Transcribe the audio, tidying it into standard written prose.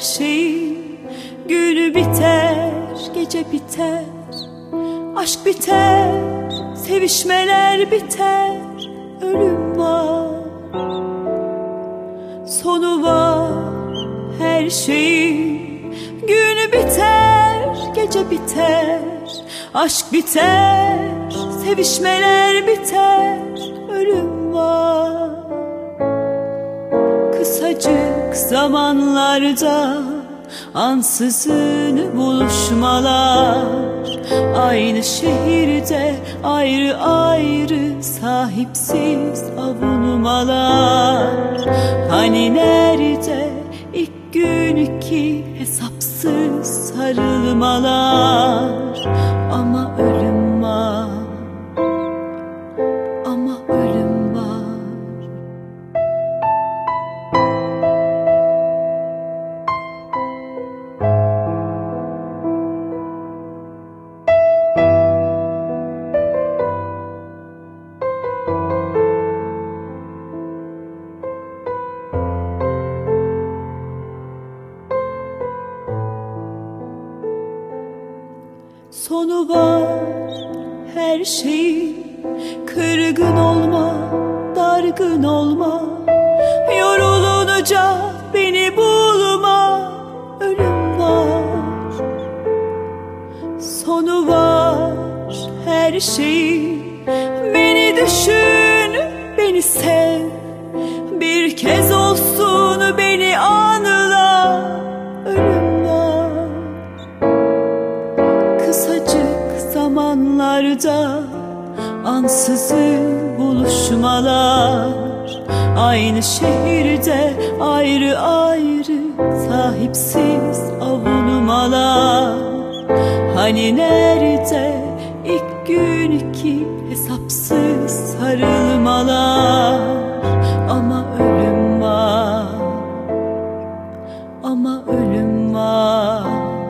şeyin. Günü biter, gece biter, aşk biter, sevişmeler biter, ölüm var, sonu var her şeyin. Günü biter, gece biter, aşk biter, sevişmeler biter, ölüm var. Kısacık zamanlarda ansızın buluşmalar, aynı şehirde ayrı ayrı sahipsiz avunmalar. Hani nerede ilk günkü hesapsız sarılmalar? Ama ölüm var, ama ölüm var. Sonu var her şeyin. Kırgın olma, dargın olma, yorulunca beni bulma, ölüm var. Sonu var her şeyin. Beni düşün, beni sev, bir kez olsun beni anla, ölüm var. Kısacık zamanlarda ansızın buluşmalar, aynı şehirde ayrı ayrı sahipsiz avunmalar. Hani nerede ilk günkü hesapsız sarılmalar? Ama ölüm var, ama ölüm var.